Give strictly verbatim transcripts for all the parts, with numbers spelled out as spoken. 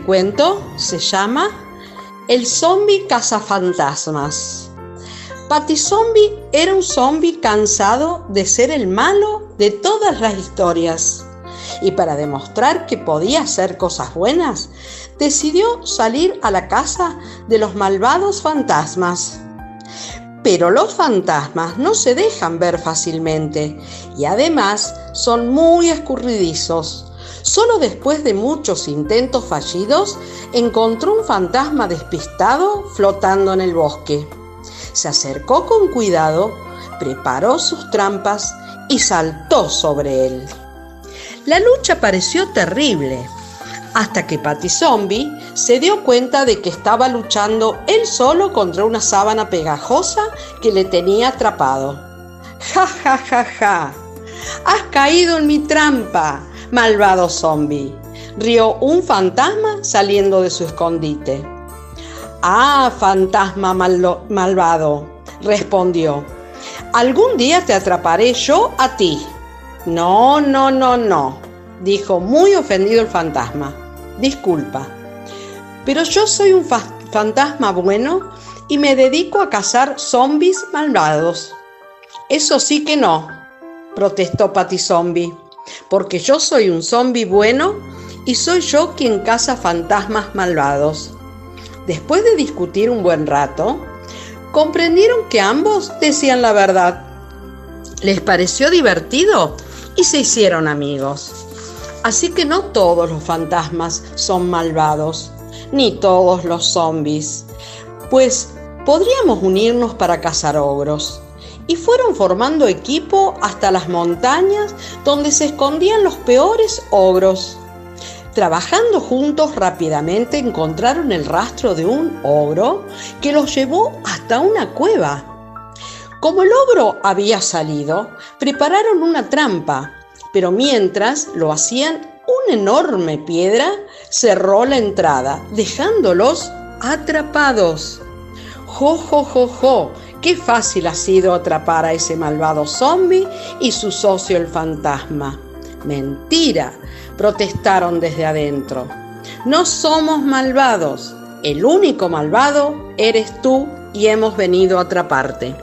cuento se llama El zombi cazafantasmas. Patty Zombie era un zombi cansado de ser el malo de todas las historias. Y para demostrar que podía hacer cosas buenas, decidió salir a la caza de los malvados fantasmas. Pero los fantasmas no se dejan ver fácilmente y además son muy escurridizos. Solo después de muchos intentos fallidos, encontró un fantasma despistado flotando en el bosque. Se acercó con cuidado, preparó sus trampas y saltó sobre él. La lucha pareció terrible, hasta que Patty Zombie se dio cuenta de que estaba luchando él solo contra una sábana pegajosa que le tenía atrapado. ¡Ja, ja, ja, ja! ¡Has caído en mi trampa, malvado zombie!, rió un fantasma saliendo de su escondite. ¡Ah, fantasma malo, malvado!, respondió. «Algún día te atraparé yo a ti». «No, no, no, no», dijo muy ofendido el fantasma. «Disculpa, pero yo soy un fa- fantasma bueno y me dedico a cazar zombis malvados». «Eso sí que no», protestó Patty Zombie, «porque yo soy un zombi bueno y soy yo quien caza fantasmas malvados». Después de discutir un buen rato, comprendieron que ambos decían la verdad. Les pareció divertido y se hicieron amigos. Así que no todos los fantasmas son malvados, ni todos los zombis, pues podríamos unirnos para cazar ogros. Y fueron formando equipo hasta las montañas donde se escondían los peores ogros. Trabajando juntos rápidamente encontraron el rastro de un ogro que los llevó hasta una cueva. Como el ogro había salido, prepararon una trampa, pero mientras lo hacían, una enorme piedra cerró la entrada, dejándolos atrapados. ¡Jo, jo, jo, jo! ¡Qué fácil ha sido atrapar a ese malvado zombie y su socio el fantasma! ¡Mentira!, protestaron desde adentro. «No somos malvados. El único malvado eres tú y hemos venido a atraparte».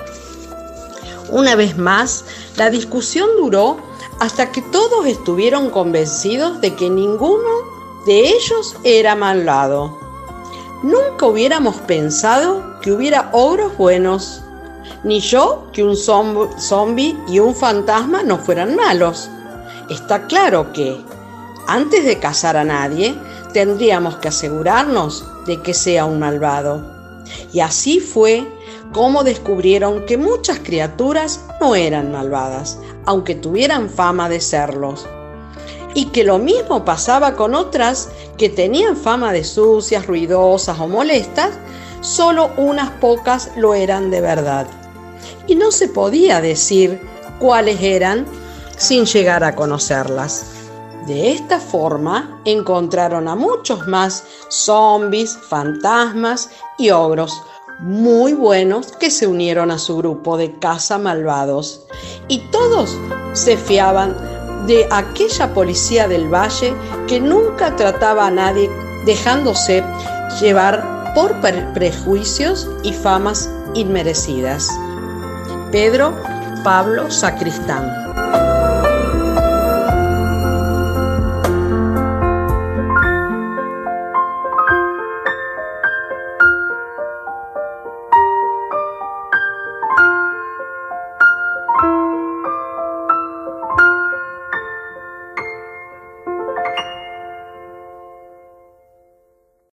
Una vez más, la discusión duró hasta que todos estuvieron convencidos de que ninguno de ellos era malvado. Nunca hubiéramos pensado que hubiera ogros buenos, ni yo que un zombi y un fantasma no fueran malos. Está claro que, antes de cazar a nadie, tendríamos que asegurarnos de que sea un malvado. Y así fue como descubrieron que muchas criaturas no eran malvadas, aunque tuvieran fama de serlos. Y que lo mismo pasaba con otras que tenían fama de sucias, ruidosas o molestas, solo unas pocas lo eran de verdad. Y no se podía decir cuáles eran sin llegar a conocerlas. De esta forma encontraron a muchos más zombis, fantasmas y ogros muy buenos que se unieron a su grupo de caza malvados. Y todos se fiaban de aquella policía del valle que nunca trataba a nadie dejándose llevar por prejuicios y famas inmerecidas. Pedro Pablo Sacristán.